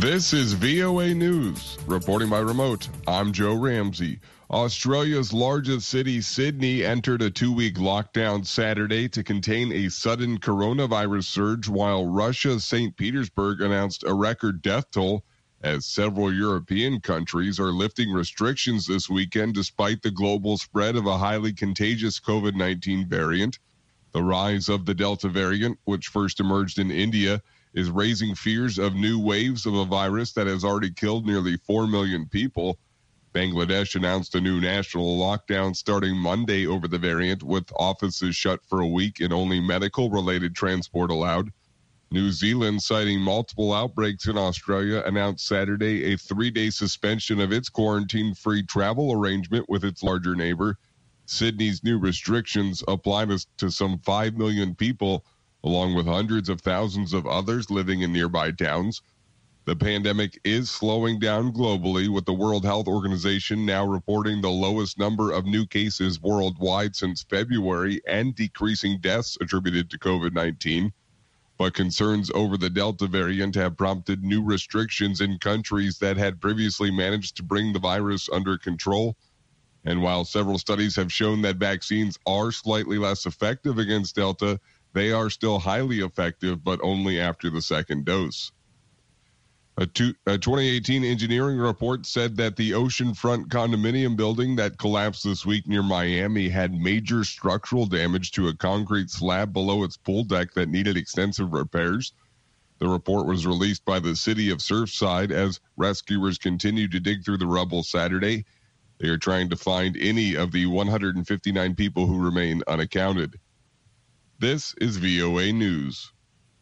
This is VOA News. Reporting by remote, I'm Joe Ramsey. Australia's largest city, Sydney, entered a 2-week lockdown Saturday to contain a sudden coronavirus surge, while Russia's St. Petersburg announced a record death toll as several European countries are lifting restrictions this weekend despite the global spread of a highly contagious COVID-19 variant. The rise of the Delta variant, which first emerged in India, is raising fears of new waves of a virus that has already killed nearly 4 million people. Bangladesh announced a new national lockdown starting Monday over the variant, with offices shut for a week and only medical-related transport allowed. New Zealand, citing multiple outbreaks in Australia, announced Saturday a 3-day suspension of its quarantine-free travel arrangement with its larger neighbor. Sydney's new restrictions apply to some 5 million people, along with hundreds of thousands of others living in nearby towns. The pandemic is slowing down globally, with the World Health Organization now reporting the lowest number of new cases worldwide since February and decreasing deaths attributed to COVID-19. But concerns over the Delta variant have prompted new restrictions in countries that had previously managed to bring the virus under control. And while several studies have shown that vaccines are slightly less effective against Delta, they are still highly effective, but only after the second dose. A 2018 engineering report said that the oceanfront condominium building that collapsed this week near Miami had major structural damage to a concrete slab below its pool deck that needed extensive repairs. The report was released by the city of Surfside as rescuers continued to dig through the rubble Saturday. They are trying to find any of the 159 people who remain unaccounted. This is VOA News.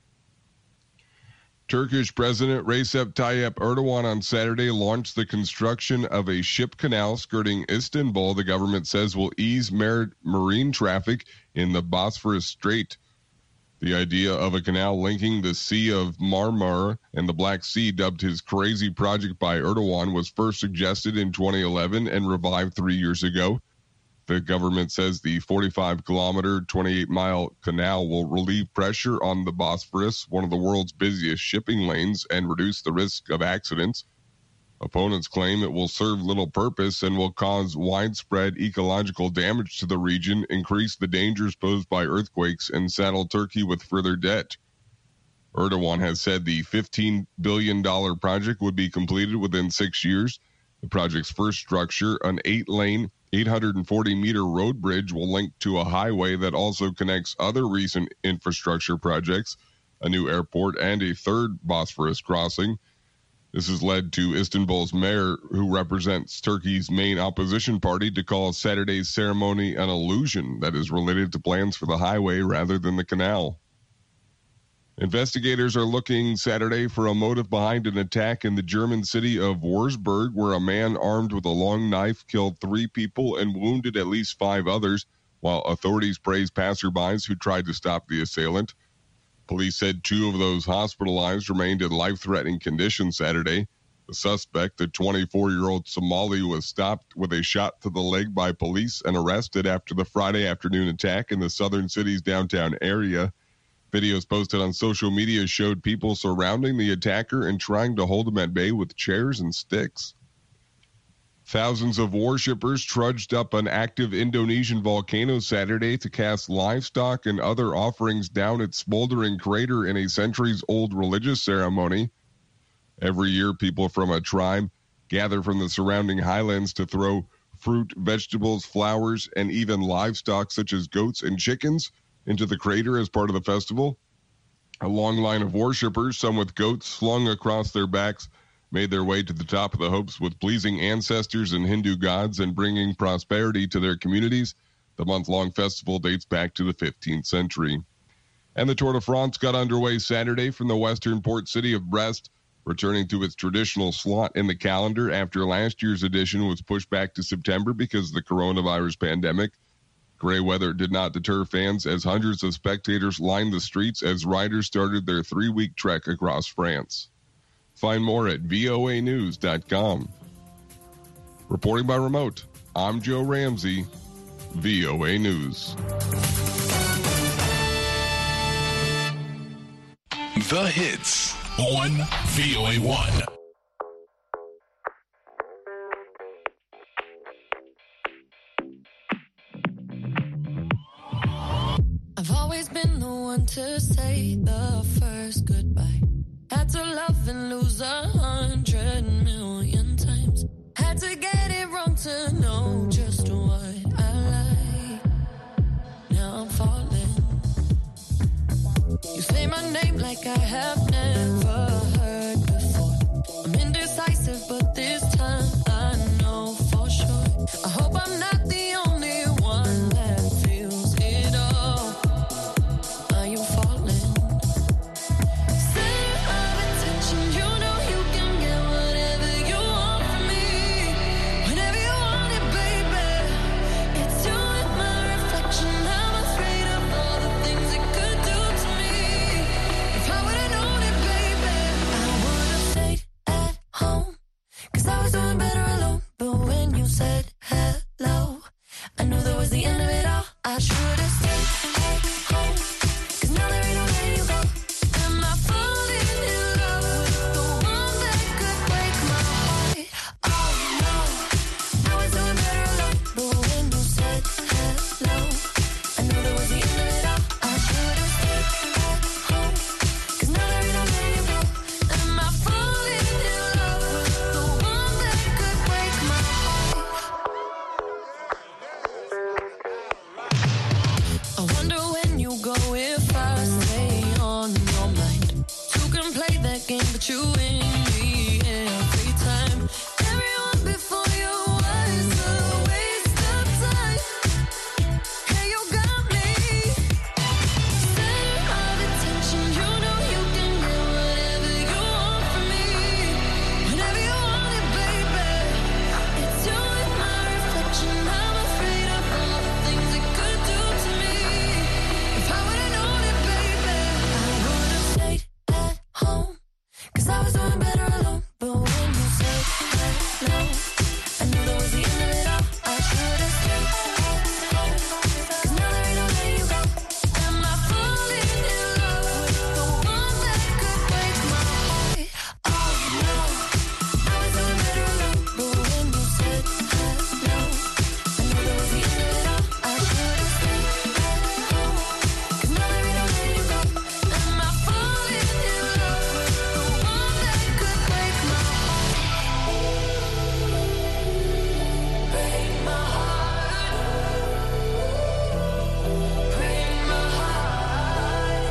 Turkish President Recep Tayyip Erdogan on Saturday launched the construction of a ship canal skirting Istanbul the government says will ease marine traffic in the Bosphorus Strait. The idea of a canal linking the Sea of Marmara and the Black Sea, dubbed his crazy project by Erdogan, was first suggested in 2011 and revived 3 years ago. The government says the 45-kilometer, 28-mile canal will relieve pressure on the Bosphorus, one of the world's busiest shipping lanes, and reduce the risk of accidents. Opponents claim it will serve little purpose and will cause widespread ecological damage to the region, increase the dangers posed by earthquakes, and saddle Turkey with further debt. Erdogan has said the $15 billion project would be completed within 6 years. The project's first structure, an 8-lane, 840-meter road bridge, will link to a highway that also connects other recent infrastructure projects, a new airport, and a third Bosphorus crossing. This has led to Istanbul's mayor, who represents Turkey's main opposition party, to call Saturday's ceremony an illusion that is related to plans for the highway rather than the canal. Investigators are looking Saturday for a motive behind an attack in the German city of Wurzburg, where a man armed with a long knife killed 3 people and wounded at least 5 others, while authorities praised passerbys who tried to stop the assailant. Police said 2 of those hospitalized remained in life-threatening condition Saturday. The suspect, the 24-year-old Somali, was stopped with a shot to the leg by police and arrested after the Friday afternoon attack in the southern city's downtown area. Videos posted on social media showed people surrounding the attacker and trying to hold him at bay with chairs and sticks. Thousands of worshippers trudged up an active Indonesian volcano Saturday to cast livestock and other offerings down its smoldering crater in a centuries-old religious ceremony. Every year, people from a tribe gather from the surrounding highlands to throw fruit, vegetables, flowers, and even livestock such as goats and chickens into the crater as part of the festival. A long line of worshippers, some with goats slung across their backs, made their way to the top of the hopes with pleasing ancestors and Hindu gods and bringing prosperity to their communities. The month-long festival dates back to the 15th century. And the Tour de France got underway Saturday from the western port city of Brest, returning to its traditional slot in the calendar after last year's edition was pushed back to September because of the coronavirus pandemic. Gray weather did not deter fans as hundreds of spectators lined the streets as riders started their 3-week trek across France. Find more at voanews.com. Reporting by remote, I'm Joe Ramsey, VOA News. The hits. on VOA1. I've always been the one to say the first goodbye. Had to love and lose 100 million times. Had to get it wrong to know just what I like. Now I'm falling. You say my name like I have never heard before. I'm indecisive, but this time I know for sure. I hope I'm not the only one that feels it all. Are you falling? Center of attention, you know you can get whatever you want from me. Whenever you want it, baby. It's you and my reflection. I'm afraid of all the things it could do to me. If I would've known it, baby, I would've stayed at home. 'Cause I was doing better alone. But when you said hello, I knew that was the end of it all. I should've stayed at home. 'Cause now there ain't no letting you go. Am I falling in love with the one that could break my heart? Oh no, I was doing better alone. But when you said hello, I knew that was the end of it all. I should've stayed at home. 'Cause now there ain't no letting you go. Am I falling in love with the one that could break my heart? I wonder when you go if I stay on your mind. Two can play that game, but you win me every time. Everyone before you was a waste of time. Hey, you got me. Center of attention, you know you can get whatever you want from me. Whenever you want it, baby. It's you and my reflection. I'm afraid of all the things it could do to me. If I would've known it, baby, I would've stayed at home. 'Cause I was doing better alone. But when you said hello, I knew that was the end of it all. I should've stayed at home. 'Cause now there ain't no letting you go. Am I falling in love with the one that could break my heart? Oh no, I was doing better alone. But when you said hello, I knew that was the end of it all. I should've stayed at home. 'Cause now there ain't no letting you go. Am I falling in love with the one that could break my heart? Break my heart. Break my heart.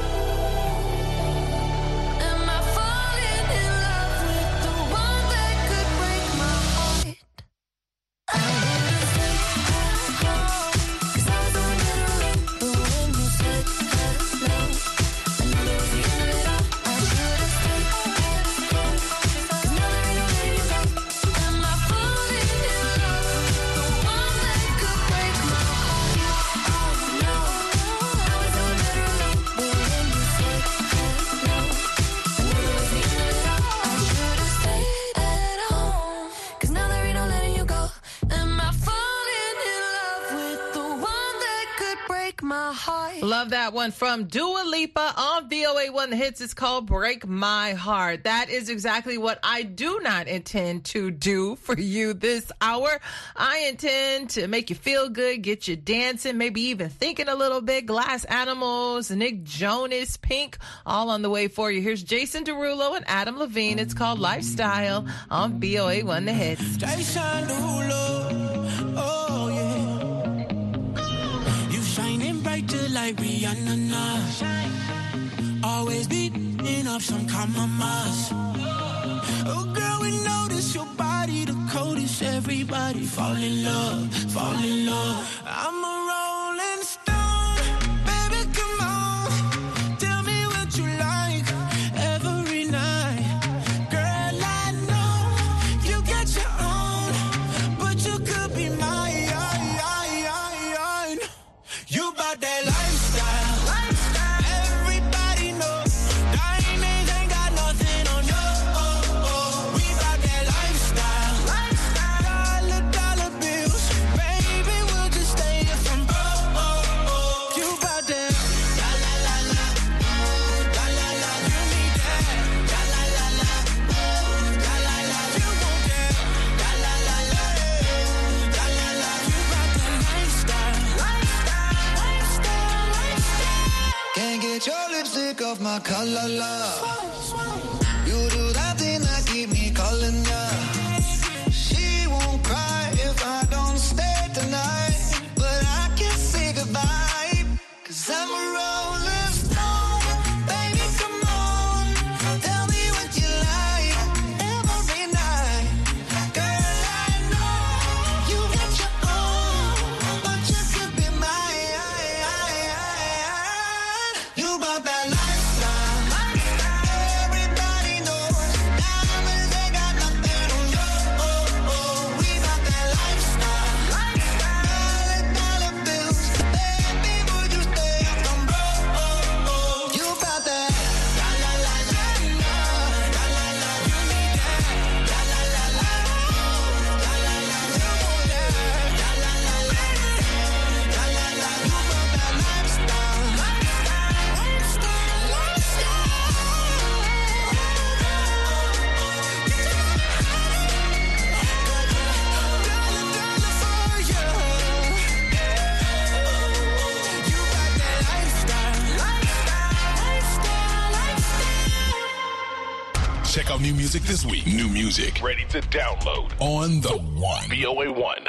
Am I falling in love with the one that could break my heart? I would've stayed at home. 'Cause I was doing better alone. But when you said hello, I knew that was the end of it all. I should've stayed at home. 'Cause now there ain't no letting you go. Am I falling in love with the one that could break my heart? Oh no, I was doing better alone. But when you said hello, I knew that was the end of it all. I should've stayed at home. 'Cause now there ain't no letting you go. Am I falling in love with the one that could break my heart? Love that one from Dua Lipa on VOA1 The Hits. It's called Break My Heart. That is exactly what I do not intend to do for you this hour. I intend to make you feel good, get you dancing, maybe even thinking a little bit. Glass Animals, Nick Jonas, Pink, all on the way for you. Here's Jason Derulo and Adam Levine. It's called Lifestyle on VOA1 The Hits. Jason Derulo, oh yeah. You shining bright just like Rihanna now. Always beating up some compromise. Oh girl, we notice your body the coldest. Everybody fall in love, fall in love. I'm a rolling stone, baby, come on. Tell me what you like every night. Girl, I know you got your own, but you could be mine. You bout that lifestyle. Everybody know diamonds ain't got nothing on you. We bout that lifestyle. Dollar bills, baby, we'll just stay here for Can't get your lipstick off my collar, love. You do that thing that keep me calling ya. She won't cry if I don't stay tonight, but I can say goodbye, 'cause I'm a rolling stone. Baby, come on, tell me what you like every night. Girl, I know you got your own, but you could be mine. You got that lifestyle. Everybody knows diamonds ain't got nothing on you. We got that lifestyle. Dollar bills, baby, would you stay up from broke? You got that la la la la la la la la. You need that la la la la la la la. You want that la la la la la la la. You got that lifestyle. Check out new music this week. New music ready to download on the One. VOA 1.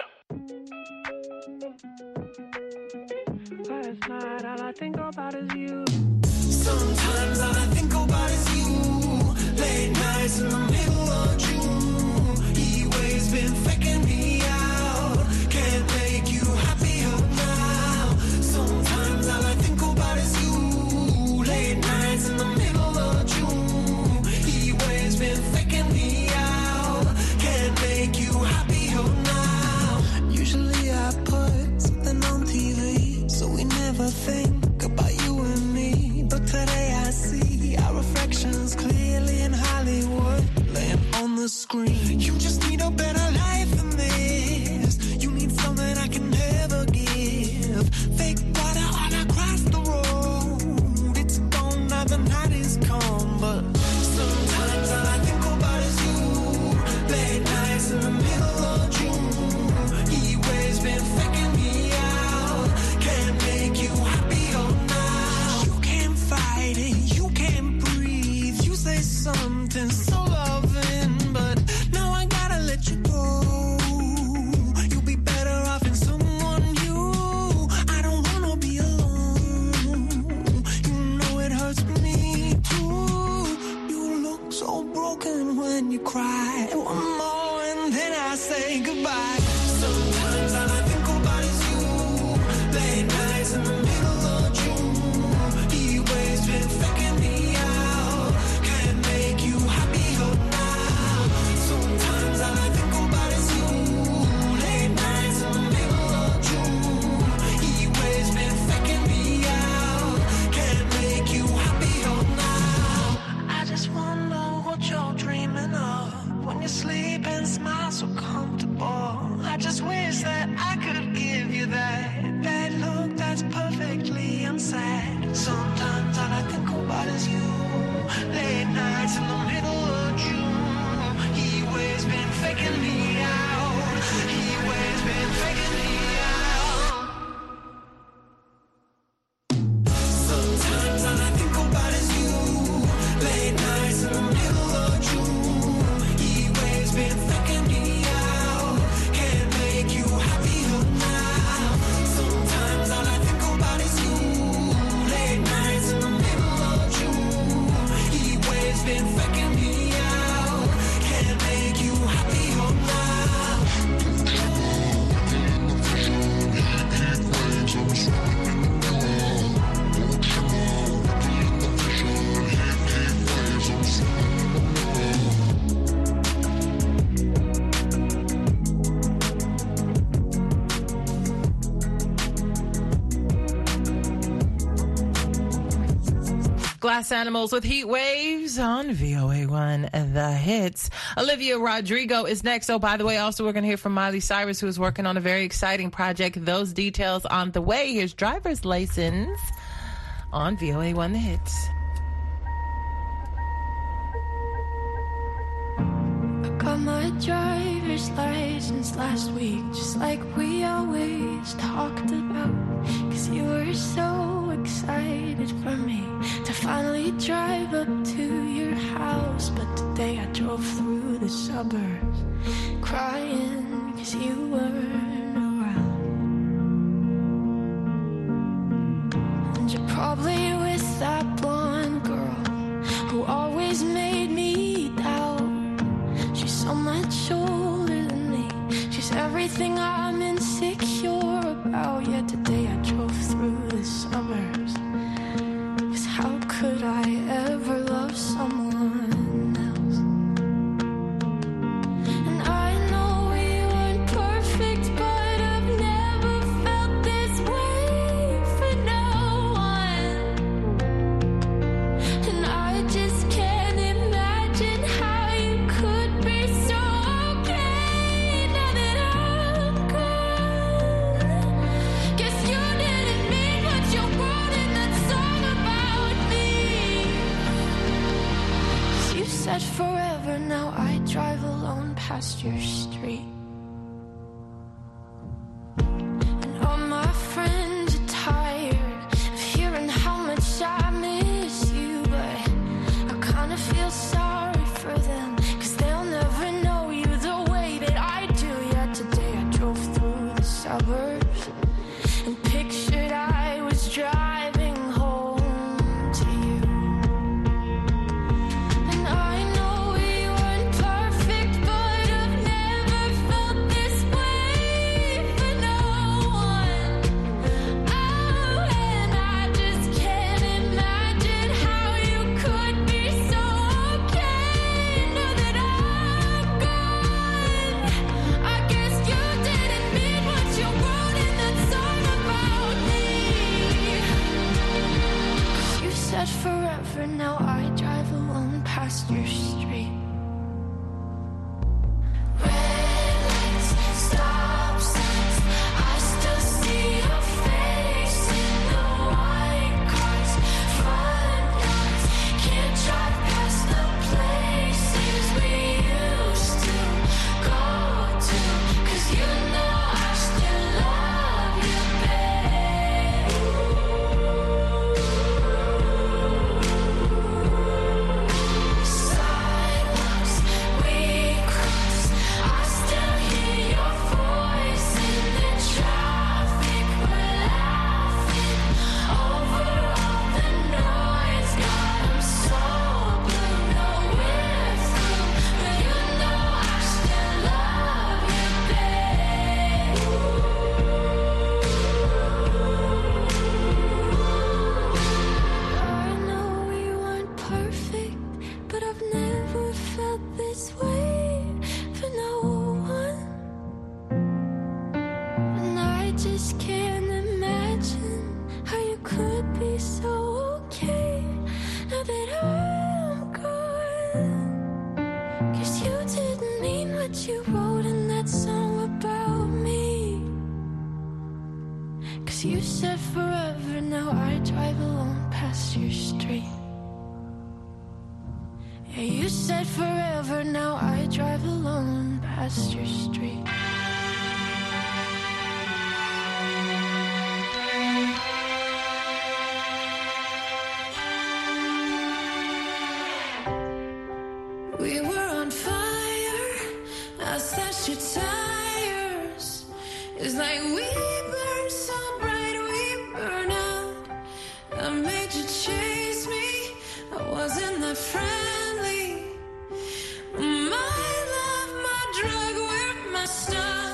Last night, all I think about is you. Sometimes all I think about is you. Late nights in the middle of June. He waves been faking me out. Can't make you happier now. Sometimes all I think about is you. Late nights in the middle of June. He waves been faking me out. Can't make you happier now. Usually I put something on TV, so we never think about you and me. But today I see our reflections clearly in Hollywood, laying on the screen. You just need a better life than this. You need something I can never give. Fake water all across the road. It's gone now, the night is come, but Sometimes all I think about is you. Late nights in the middle of June. He waves been faking me out. Can't make you happier now. you can't fight it, you can't breathe. You say something so loving, but now I gotta let you go. You'll be better off in someone new. I don't wanna be alone. You know it hurts me too. You look so broken when you cry. One more and then I say goodbye. Sometimes all I think about is you. Late nights in the middle of June. He waves been faking me out. Can't make you happier now. Sometimes all I think about is you. Late nights in the middle of June. He waves been faking me out. Can't make you happier now. I just wonder what you're dreaming of when you sleep and smile so comfortable. I just wish that I could give you that look that's perfectly unsaid. Sometimes all I think about is you. Late nights in the middle of June. He waves been faking me out. He waves been faking me out. Sometimes all I think about is you. Late nights in the middle of June. He waves been faking me out. Can't make you happier now. Sometimes all I think about is you. Late nights in the middle of June. He waves been faking me out. Can't make you happier now. Glass Animals with Heat Waves on VOA 1, The Hits. Olivia Rodrigo is next. Oh, by the way, also we're going to hear from Miley Cyrus, who is working on a very exciting project. Those details on the way. Here's Driver's License on VOA 1, The Hits. I got my driver's license last week, just like we always talked about. 'Cause you were so excited for me to finally drive up to your house. But today I drove through the suburbs crying 'cause you weren't around. And you're probably with that blonde girl who always made me doubt. She's so much older than me. She's everything I'm insecure about. Yet today I drove through the suburbs, 'cause how could I ever love someone else? And I know we weren't perfect, but I've never felt this way for no one. And I just can't imagine how you could be so okay now that I'm gone. Guess you didn't mean what you wrote in that song about me. 'Cause you said forever, now I drive alone past your street. And all my friends are tired of hearing how much I miss you, but I kinda feel sorry for them, 'cause they'll never know you the way that I do. Yet today I drove through the suburbs and pictured I was driving home to you. And I know we weren't perfect, but I've never felt this way for no one. Oh, and I just can't imagine how you could be so okay now that I'm gone. I guess you didn't mean what you wrote in that song about me. 'Cause you said forever, now I drive alone past your street. Red lights, stop signs, I still see your face in the white cars, front yards. Can't drive past the places we used to go to, 'cause you know I still love you, babe. Sidewalks we cross, I still hear your voice in the traffic. We're laughing over all the noise. God, I'm so blue, no we're through, but you know I still love you, babe. I know we weren't perfect, but I've never felt this way for no one. And I just can't imagine how you could be so okay now that I'm gone. 'Cause you didn't mean what you wrote in that song about me. 'Cause you said forever, now I drive alone past your street. Yeah, you said forever, now I drive alone past your street. We were on fire, I slashed your tires. It's like we burn so bright, we burn out. I made you chase me, I wasn't that friendly. My love, my drug, we're messed up.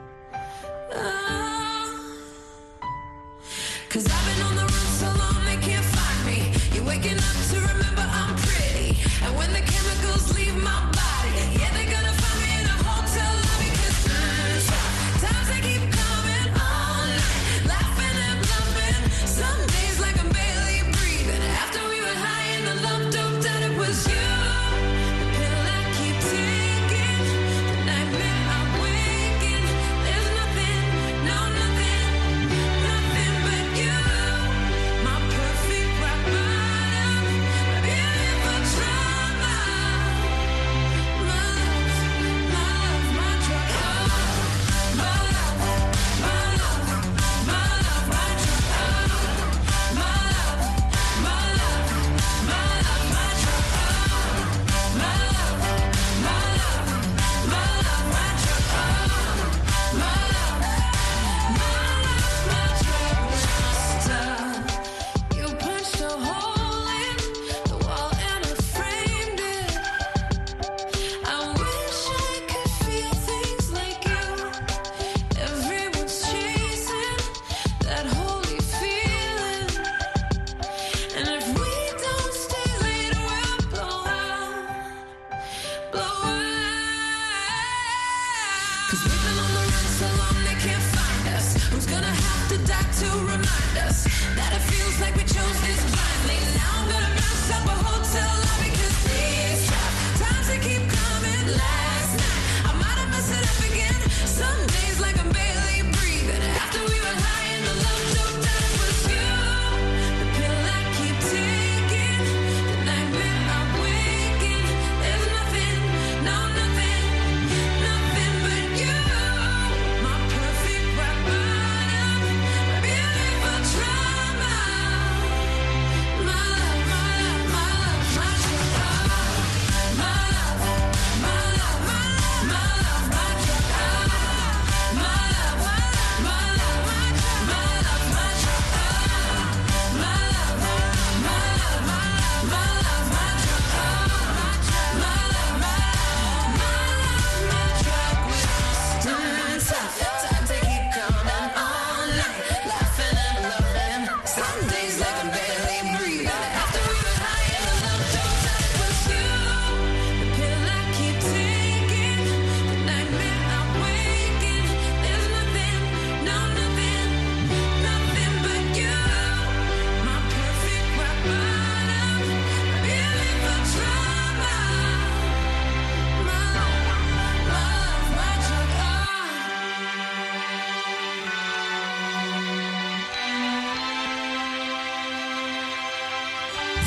Oh. 'Cause I've been on the run so long they can't find me. You're waking up to remember I'm pretty, and when the chemicals leave my body, yeah, they're gonna find me in a hotel lobby. 'Cause times they keep coming all night, laughing and bluffing. Some days like I'm barely breathing. After we were high in the love dope, that it was you.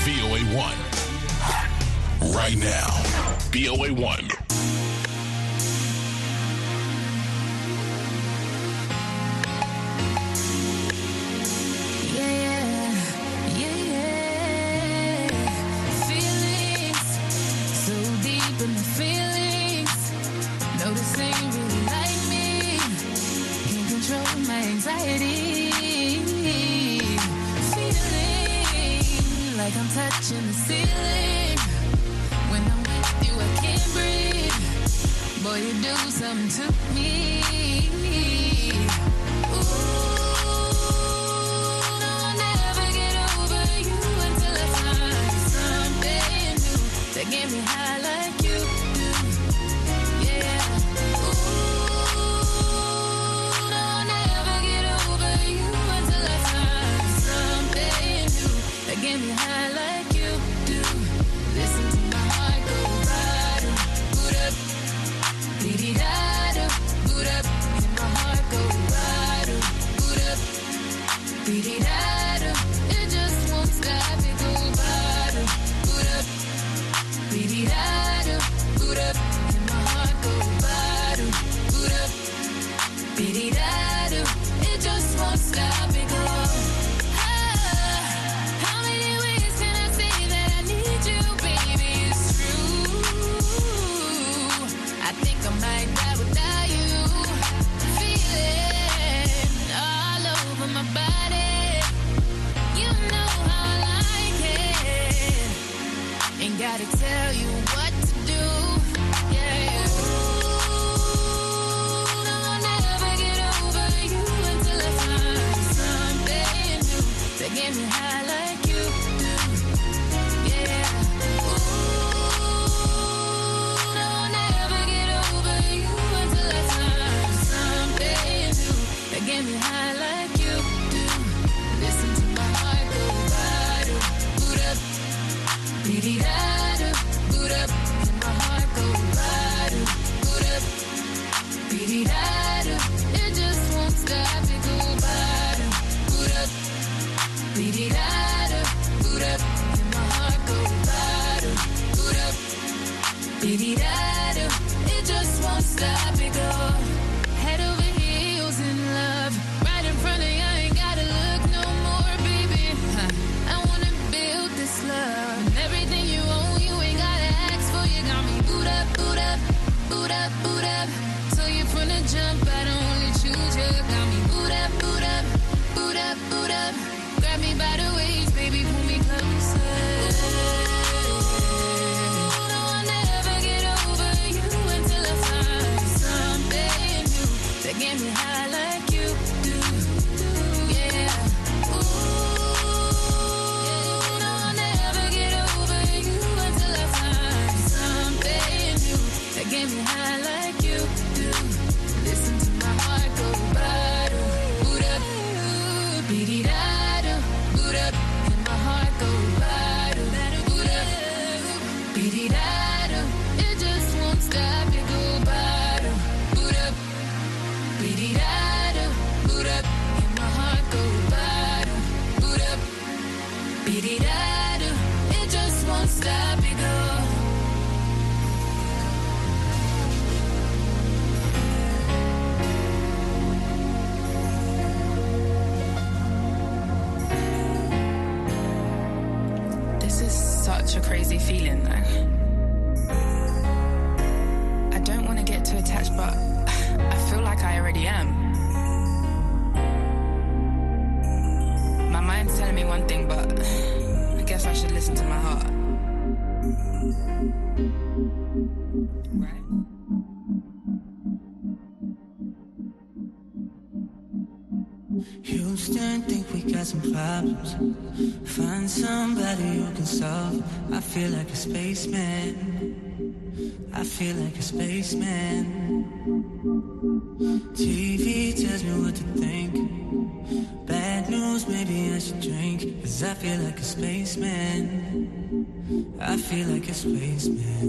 VOA1. Right now, VOA1. Like I'm touching the ceiling. When I'm with you, I can't breathe. Boy, you do something to me. Ooh, no, I'll never get over you until I find something new that get me high like you do. Yeah. Ooh, no, I'll never get over you until I find something new that get me high like you do. Listen to my heart go bada, boot up, dee-dee-da-da, boot up. And my heart go bada, boot up, dee-dee-da-da. It just won't stop, it go bada, boot up, dee-dee-da-da, boot up. And my heart go bada, boot up, dee-dee-da-da. It just won't stop, it go. How many ways can I say that I need you, baby? It's true. I think I might die without you. Feeling all over my body. You know how I like it. Ain't gotta tell you what to do. Yeah. Ooh, no, I'll never get over you until I find something new that get me high like you do. Yeah. Ooh, no, I'll never get over you until I find something new that get me high like you do. Listen to my heart go bada, boot up, dee-dee-da-da, boot up. And my heart go bada, boot up, dee-dee-da-da. It just won't stop, it go bada, boot up, dee-dee-da-da, boot up. And my heart go bada, boot up, dee-dee-da-da. It just won't stop, it go. Head over heels in love, right in front of you, I ain't gotta look no more, baby. I wanna build this love, and everything you own, you ain't gotta ask for. You got me boot up, boot up, boot up, boot up. So you from the jump, I don't only choose you. Got me boot up, boot up, boot up, boot up. Grab me by the waist, baby, pull me closer. No, I'll never get over you until I find something new that get me high like you do. Yeah. Ooh, no, I'll never get over you until I find something new that get me high like you do. Listen to my heart go bada, boot up, dee-dee-da-da, boot up. And my heart go bada, boot up, dee-dee-da-da. It just won't stop, it go bada, boot up, dee-dee-da-da, boot up. And my heart go bada, boot up, dee-dee-da-da. It just won't stop, it go. This is such a crazy feeling, though. I don't want to get too attached, but I feel like I already am. My mind's telling me one thing, but I guess I should listen to my heart. Right? Houston, think we got some problems. Find somebody who can solve. I feel like a spaceman. I feel like a spaceman. TV tells me what to think. Bad news, maybe I should drink. 'Cause I feel like a spaceman. I feel like a spaceman.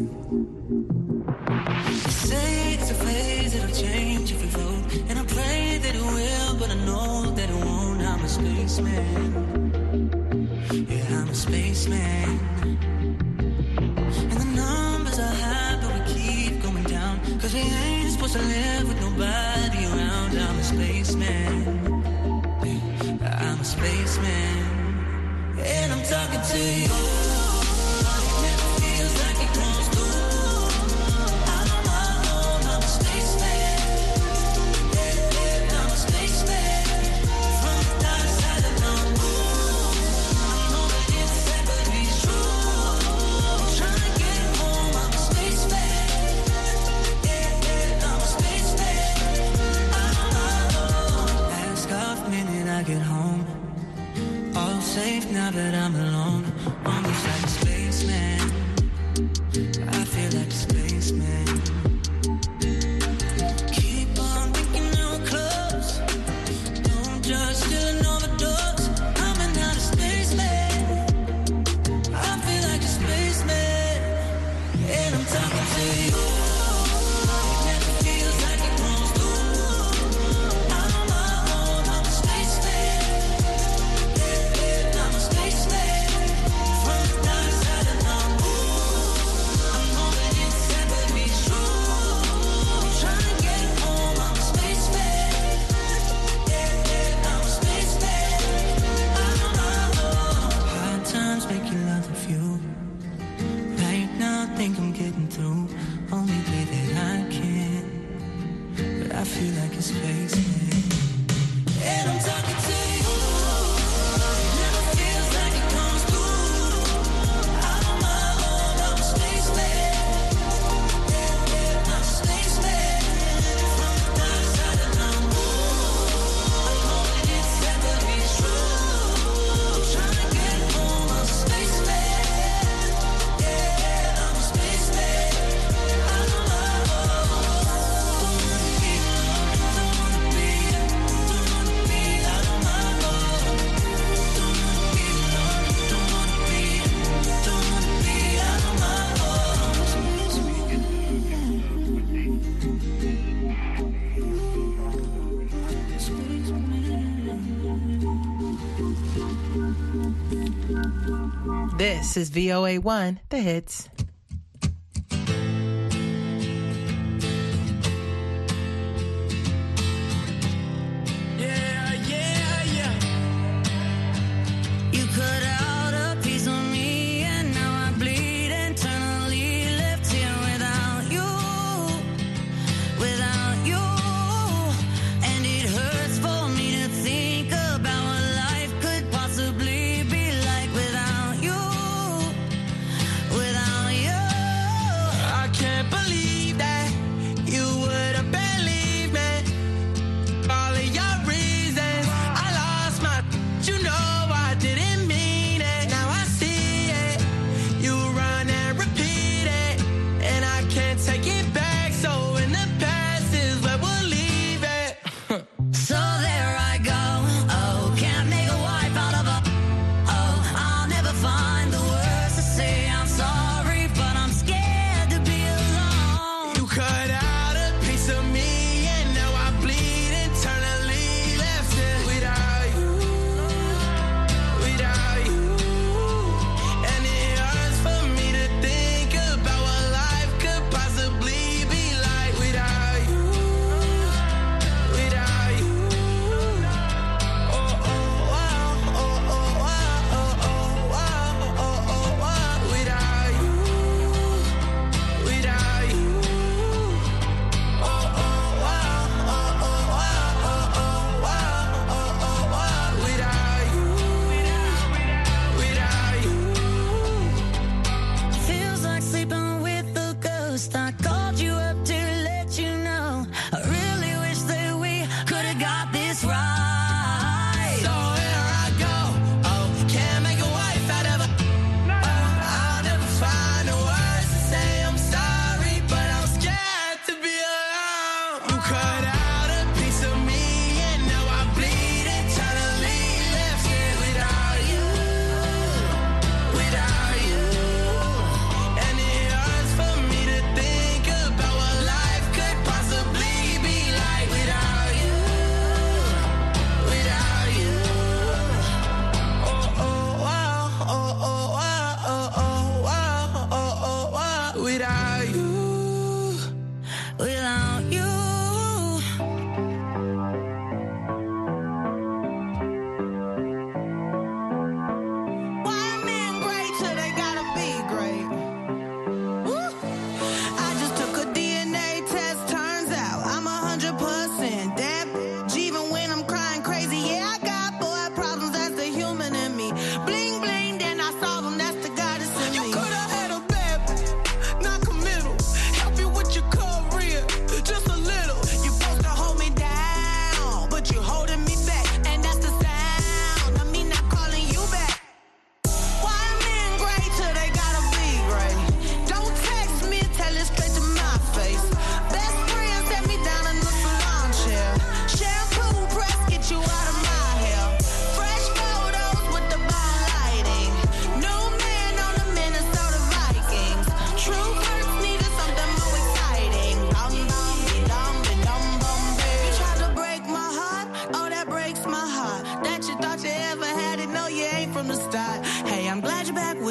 They say it's a phase that'll change if we vote. And I pray that it will, but I know that it won't. I'm a spaceman. Yeah, I'm a spaceman. And the numbers are high, but we keep going down. Cause we ain't supposed to live with nobody around. I'm a spaceman. I'm a spaceman. And I'm talking to you. It never feels like it comes through. I'm on my own, I'm a spaceman. I'm a spaceman. From the dark side of the moon. I know that it's sad, but it's true. I'm trying to get home, I'm a spaceman. I'm a spaceman. I'm on my own. Last off minute I get home. All safe now that I'm alone. Almost like a spaceman. I feel like a spaceman. Keep on thinking you're close. Don't just still an overdose. I'm an outer spaceman. I feel like a spaceman. And I'm talking to you. It never feels like it comes through. I'm on my own, I'm a spaceman. I'm a spaceman. From the dark side of the moon. I know that it's sad, but it's true. I'm trying to get home, I'm a spaceman. I'm a spaceman. I'm on my own. Hard times make you love the few. Right now I think I'm getting through. Only way that I can. But I feel like a spaceman. And I'm talking to you. It never feels like it comes through. I'm on my own, I'm a spaceman. I'm a spaceman. From the dark side of the moon. I know that it's sad, but it's true. I'm trying to get home, I'm a spaceman. I'm a spaceman. I'm on my own. Don't wanna be alone, don't wanna be out on my own. Don't wanna be alone, don't wanna be out on my own. This is VOA1, the hits. You cut out a piece of me, and now I bleed internally. Left here without you, and it hurts for me to think about what life could possibly be like without you.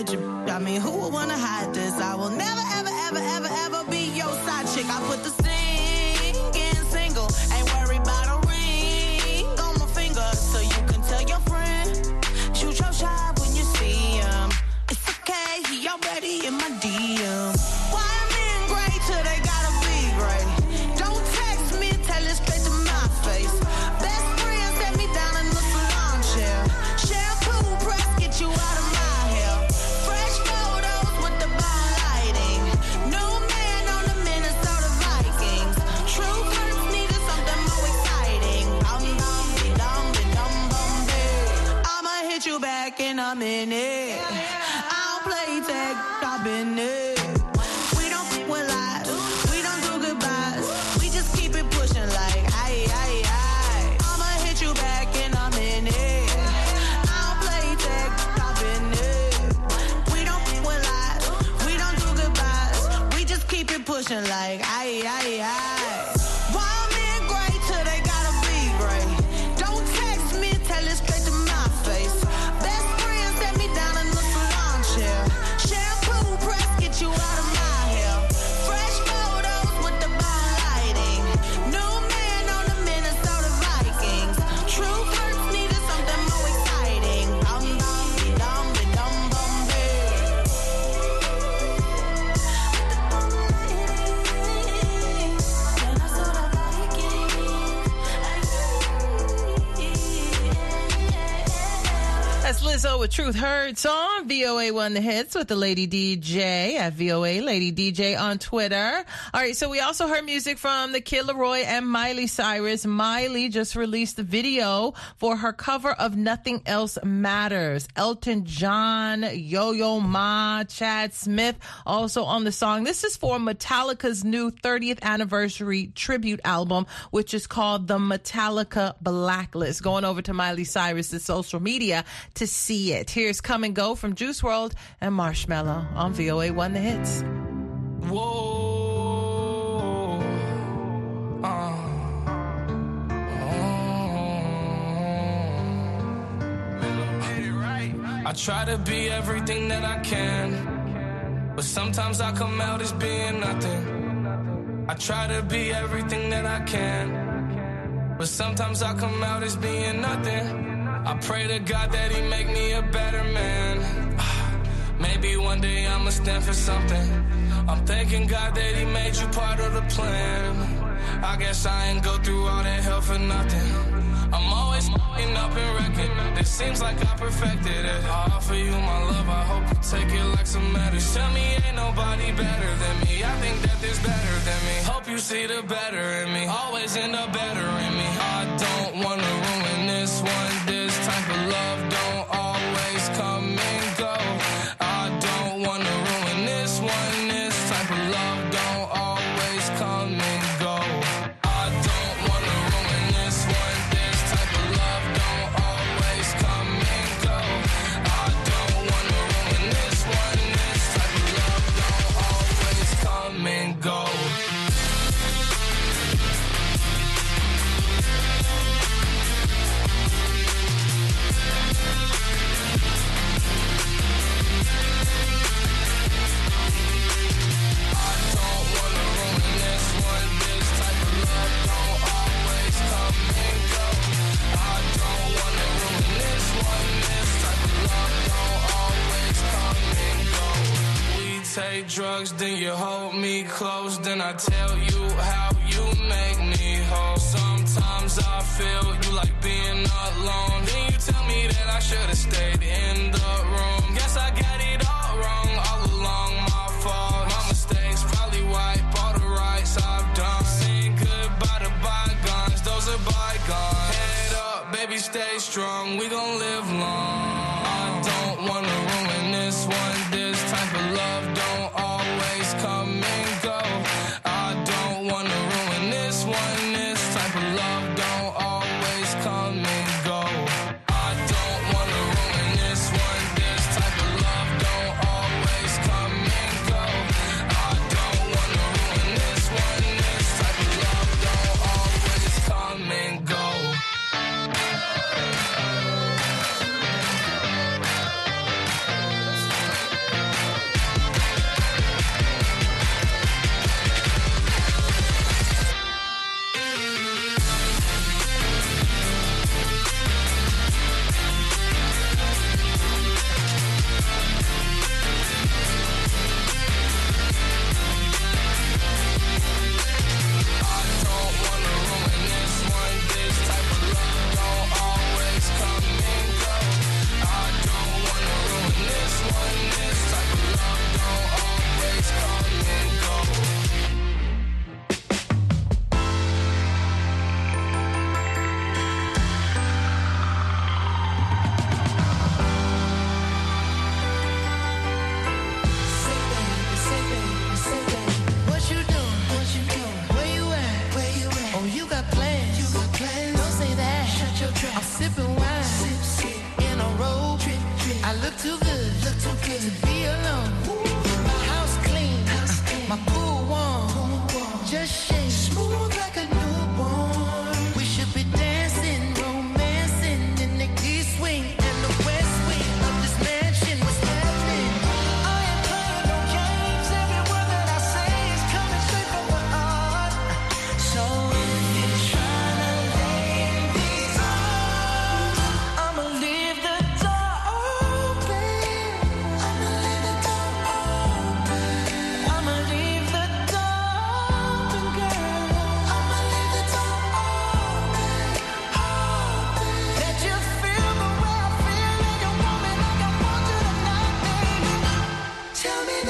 with your. I mean, who would wanna hide this? I will never, ever, ever, ever, ever be your side chick. I put the singing single. Ain't worried about a ring on my finger, so you can tell your friend. Shoot your shot when you see him. It's okay, he already in my DM. Why men great till they gotta be great? Don't text me, tell it straight to my face. Best friend set me down in the salon chair. Shampoo press, get you out of my hair. Fresh photos with the bomb lighting. New man on the Minnesota Vikings. True hurts needed something more exciting. I'ma hit you back in a minute. I don't play tag, I've been it. We don't f with lies, we don't do goodbyes. We just keep it pushing like aye, aye, aye. I'ma hit you back in a minute. I don't play tag, I've been it. We don't f with lies, we don't do goodbyes. We just keep it pushing like aye, aye, aye. Why men great till they gotta be great? Don't text me, tell it straight to my face. Best friend set me down in the salon chair. Shampoo press, get you out of my hair. Fresh photos with the bomb lighting. New man on the Minnesota Vikings. True hurts needed something more exciting. That's Lizzo with Truth Hurts on VOA1 The Hits with the Lady DJ at VOA Lady DJ on Twitter. All right, so we also heard music from the Kid Laroi and Miley Cyrus. Miley just released the video for her cover of Nothing Else Matters. Elton John, Yo-Yo Ma, Chad Smith also on the song. This is for Metallica's new 30th anniversary tribute album, which is called The Metallica Blacklist. Going over to Miley Cyrus's social media to see it. Here's Come and Go from Juice WRLD and Marshmello on VOA1 The Hits. Whoa. I try to be everything that I can, but sometimes I come out as being nothing. I try to be everything that I can, but sometimes I come out as being nothing. I pray to God that he make me a better man. Maybe one day I'ma stand for something. I'm thanking God that he made you part of the plan. I guess I ain't go through all that hell for nothing. I'm always f***ing up and wrecking. It seems like I perfected it. I offer you my love, I hope you take it like some medicine. Tell me ain't nobody better than me. I think that there's better than me. Hope you see the better in me. Always end up better in me. I don't wanna ruin this one. This type of love don't always come and go. I don't wanna ruin this one. This type of love don't always come and go. I don't wanna ruin this one. This type of love don't always come and go. I don't wanna ruin this one. This type of love don't always come and go. Take drugs, then you hold me close. Then I tell you how you make me whole. Sometimes I feel you like being alone. Then you tell me that I should've stayed in the room. Guess I got it all wrong, all along my fault. My mistakes probably wipe all the rights I've done. Saying goodbye to bygones, those are bygones. Head up, baby, stay strong, we gon' live long. I don't wanna ruin this one. This type of love don't always come and go. I don't wanna ruin this one. This type of love don't always come and go. I don't wanna ruin this one. This type of love don't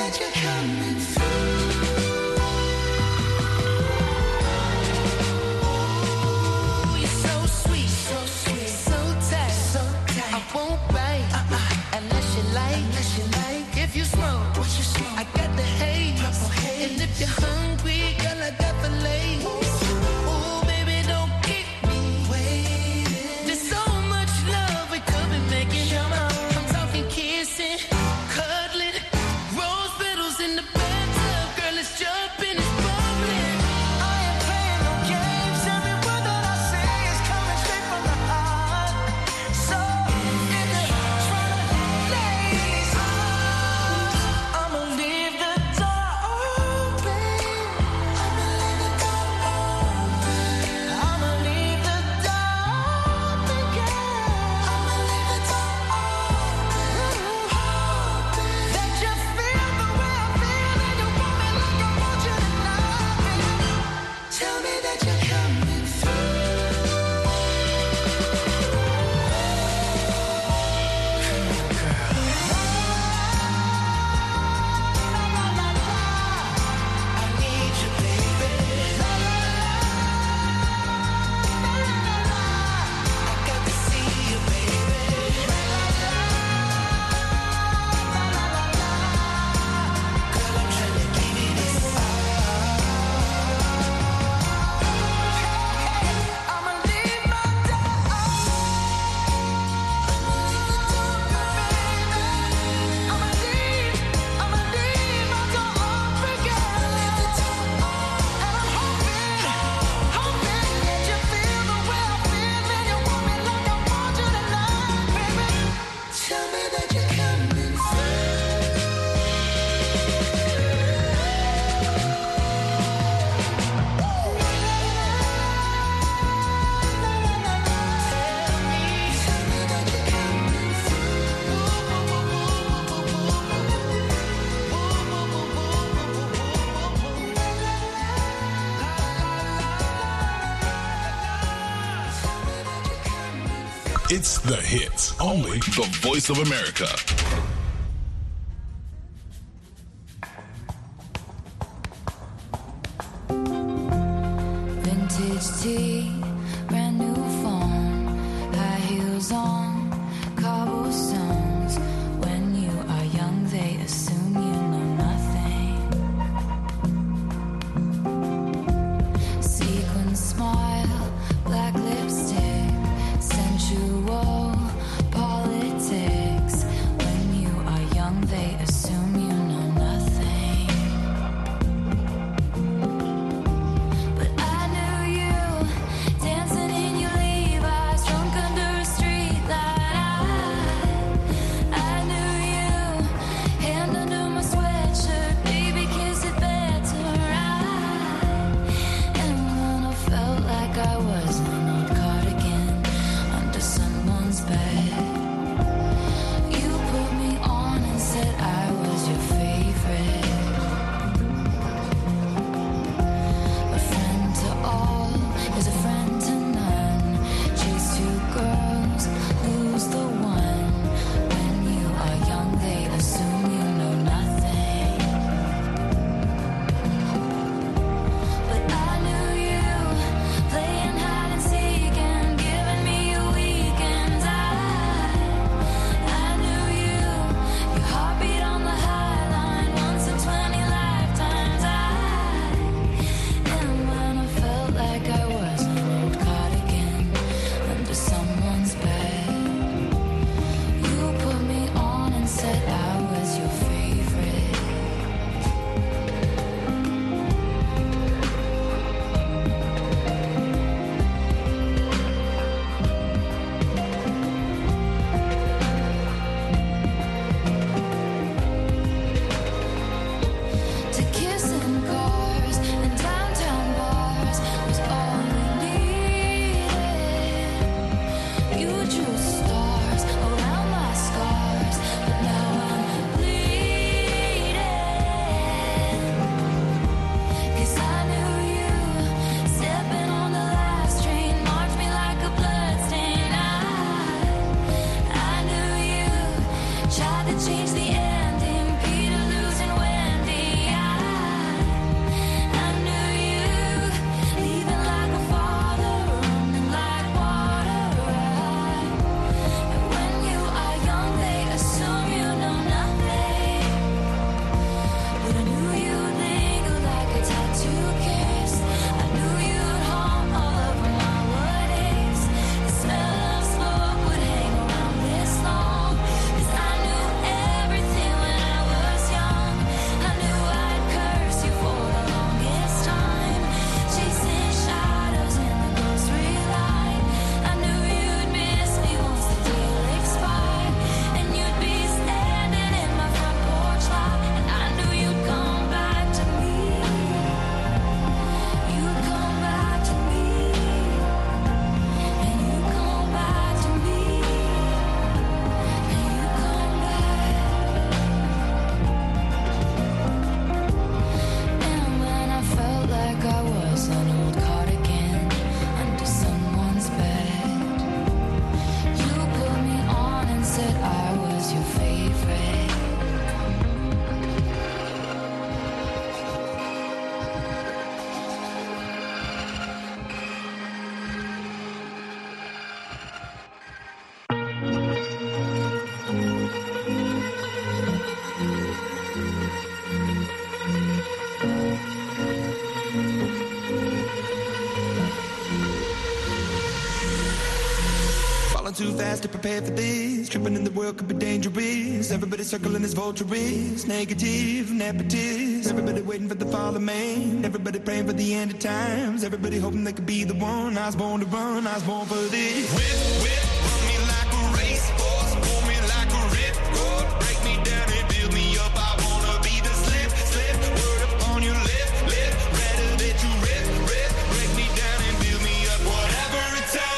that you're coming through. You're so sweet, so tight. I won't bite unless you like. If you smoke, I got the haze. And if you're hungry, girl, I got the lace. Ooh, baby, don't keep me waiting. There's so much love we could be making. I'm talking kissing, cuddling, rose petals in the bathtub. Girl, it's jumping, it's bubbling. I ain't playing no games. Every word that I say is coming straight from the heart. So if you're trying to lace up, I'ma leave the door open. I'ma leave the door open. I'ma leave the door open, girl. I'ma leave the door open. That you feel the way I feel and you want me like I want you tonight, baby. Tell me that you're coming through. I need you, baby. I got to see you, baby. Girl, I'm trying to give you this. I'ma leave my door open. I'ma leave my door open, girl. And I'm hoping that you feel the way I feel and you want me like I want you tonight, baby. Tell me that you're coming It's the hits. Only the Voice of America. Vintage tea, brand new phone, high heels on, cobblestones. When you are young, they assume you know nothing. Sequin smile, black lipstick, sensual politics. When you are young, they assume you know nothing. But I knew you dancing in Falling too fast to prepare for this. Tripping in the world could be dangerous. Everybody circling as vultures. Negative, nepotist. Everybody waiting for the fall of man. Everybody praying for the end of times. Everybody hoping they could be the one. I was born to run, I was born for this. Whip, run me like a racehorse. Pull me like a ripcord. Break me down and build me up. I wanna be the slip. Word up on your lip. Rather that you rip. Break me down and build me up. Whatever it takes.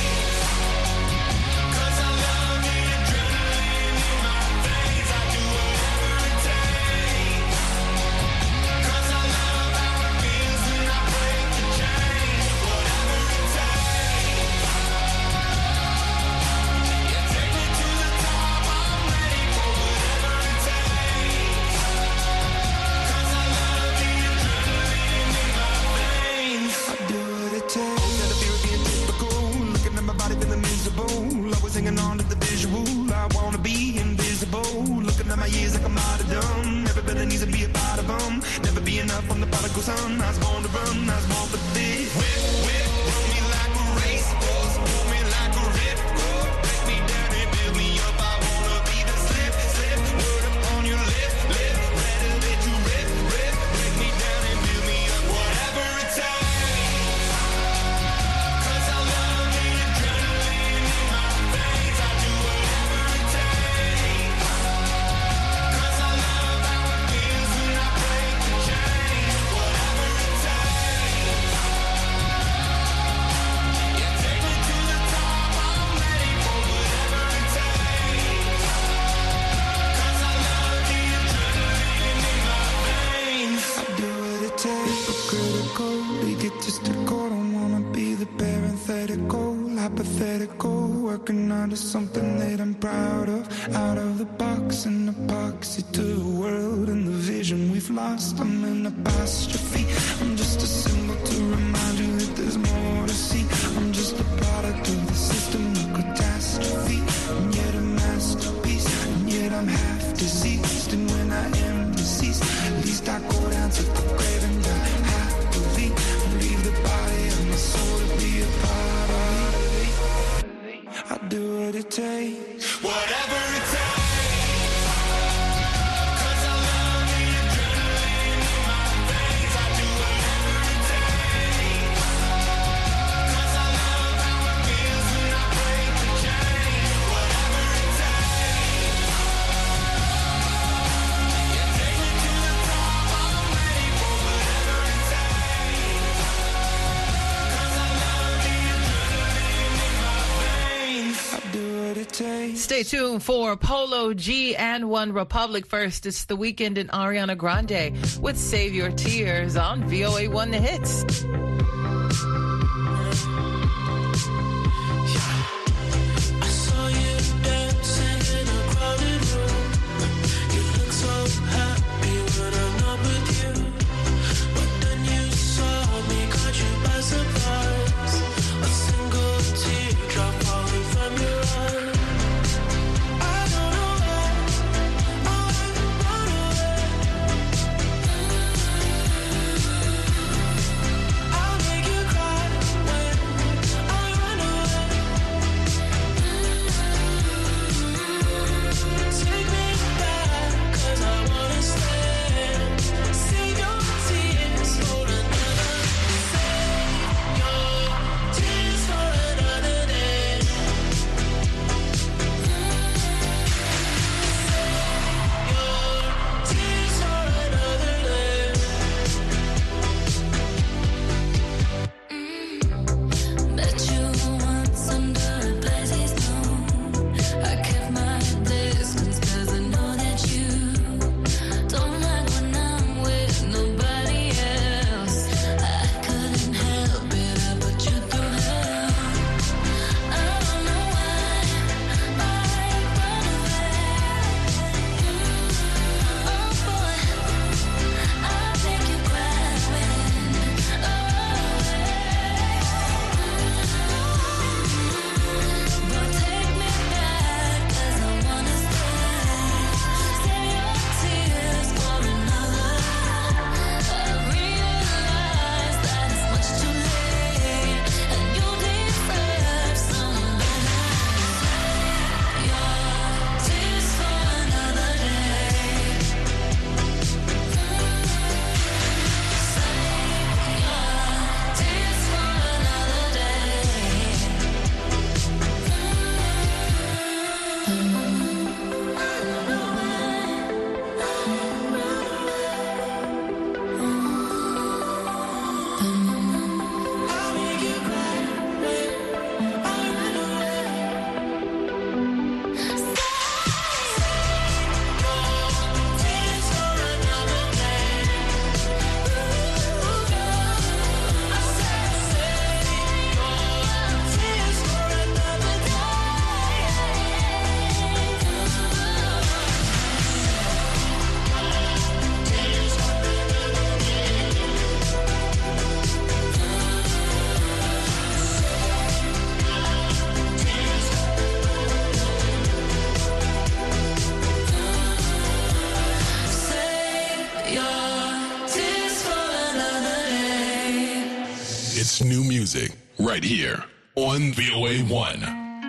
Hanging on to the visual, I wanna be invisible. Looking at my years like I'm out of dumb. Everybody needs to be a part of them. Never be enough on the prodigal son. I was born to run, I was born for this. Whip, run me like a racehorse. Pull me like a ripcord. Break me down and build me up. I wanna be the slip. Word up on your lip. Rather that you rip. Break me down and build me up. Whatever it takes. Hypothetical, working onto something that I'm proud of. Out of the box, an epoxy to the world and the vision we've lost. I'm an apostrophe. I'm just a symbol to remind you that there's more to see. I'm just a product of the system of catastrophe, and yet a masterpiece. And yet I'm half deceased, and when I am deceased, at least I go down to the grave and die happily, and leave the body and my soul to be a part of me. I do what it takes, whatever it takes. Stay tuned for Polo G and One Republic. First, it's The Weeknd and Ariana Grande with Save Your Tears on VOA1 The Hits. I saw you dancing in a crowded room. You look so happy when I'm not with you. But then you saw me, caught you by surprise. A single teardrop falling from your eye. I best new music right here on VOA1.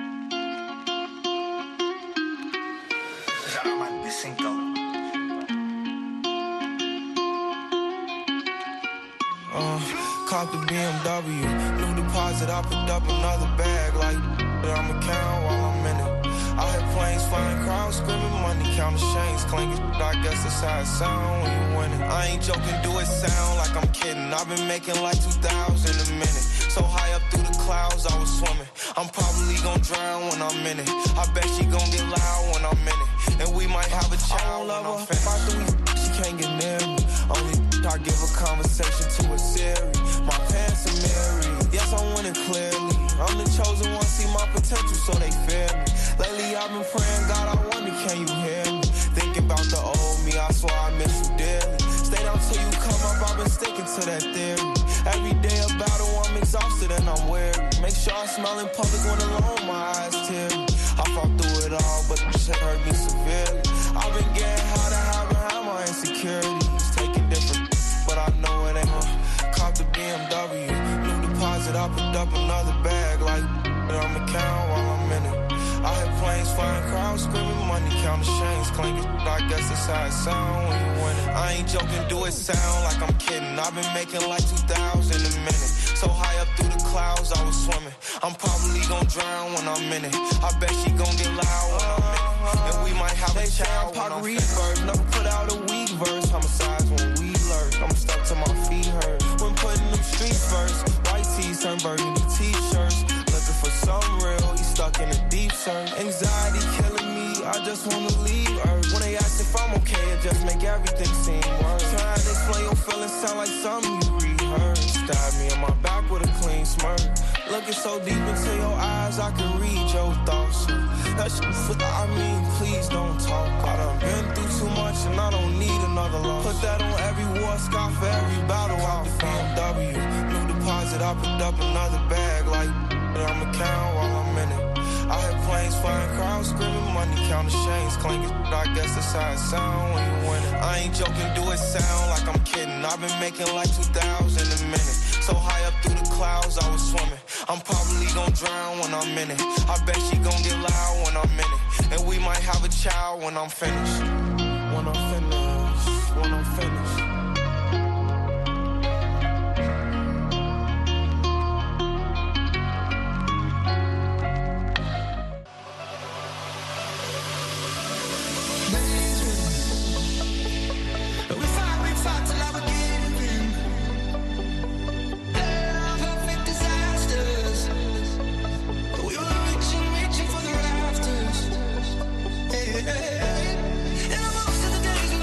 Cop the BMW, new deposit, I picked up another bag like that I'ma count while I'm in it. I hear planes flying, crowds screaming, money counting chains clinking. I guess that's how it sound when you win it. I ain't joking, do it sound like I'm kidding. I've been making like 2,000 a minute. So high up through the clouds, I was swimming. I'm probably gon' drown when I'm in it. I bet she gon' get loud when I'm in it. And we might have a child when I'm finished. After she can't get near me. Only I give a conversation to a Siri. My pants are married. Yes, I'm winning clearly. I'm the chosen one, see my potential, so they fear me. Lately I've been praying, God, I wonder, can you hear me? Thinking about the old me, I swear I miss you dearly. Stay down till you come up, I've been sticking to that theory. Every day a battle, I'm exhausted and I'm weary. Make sure I smile in public when alone, my eyes teary. I fought through it all, but this shit hurt me severely. I've been getting high to hide behind my insecurities. Taking different, but I know it ain't one. Cop the BMW, new deposit, I picked up another bag like that I'ma count while I'm in it. I hear planes flying, crowds screaming, money counting chains clinking. I guess that's how it sound when you win it. I ain't joking, do it sound like I'm kidding. I've been making like 2,000 a minute. So high up through the clouds, I was swimming. I'm probably gon' drown when I'm in it. I bet she gon' get loud when I'm in it. And we might have a child when I'm finished. Never put out a weak verse. Homicides when we lurk. I'm stuck to my feet hurt. When putting them streets first. White tees turn burgundy t-shirts. Looking for something real. He's stuck in a deep search. Anxiety killing me. I just wanna leave Earth. When they ask if I'm okay, it just make everything seem worse. Trying to explain your feelings sound like something you rehearsed. Stab me in my back with a clean smirk. Looking so deep into your eyes, I can read your thoughts. That shit, I mean, please don't talk. I done been through too much and I don't need another loss. Put that on every war scar for every battle. Out the BMW, new deposit, I picked up another bag like that I'ma count while I'm in it. I hear planes flying, crowds screaming, money counting chains clinking. I guess that's how it sound when you win it. I ain't joking, do it sound like I'm kidding. I've been making like 2,000 a minute. So high up through the clouds, I was swimming. I'm probably gon' drown when I'm in it. I bet she gon' get loud when I'm in it. And we might have a child when I'm finished. When I'm finished, when I'm finished. And most of the days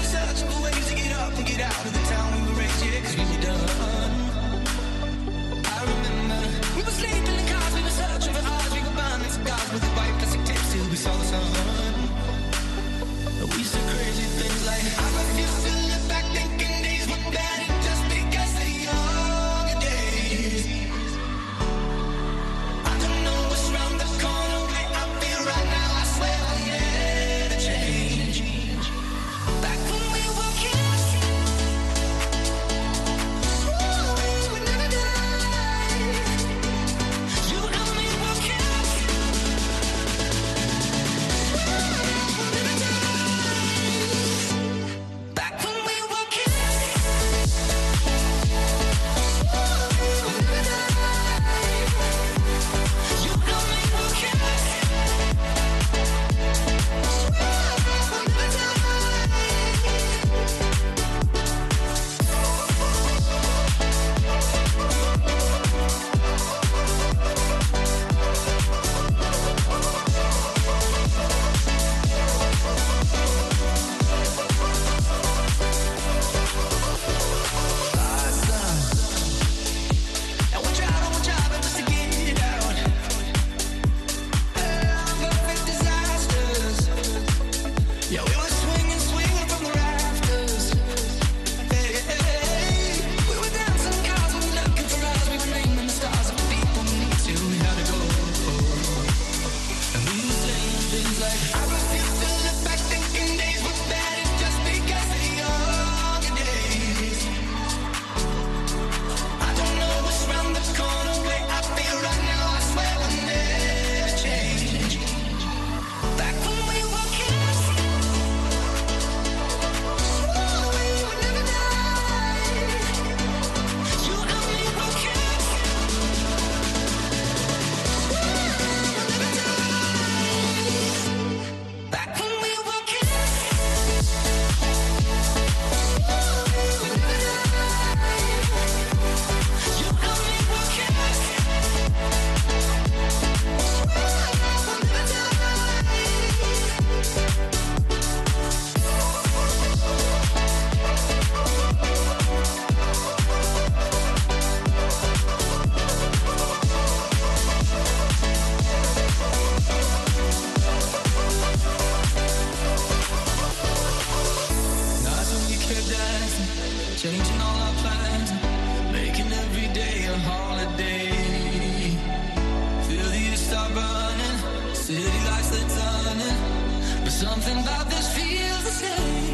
changing all our plans, making every day a holiday. Feel the years start running, city lights they're turning, but something about this feels the same.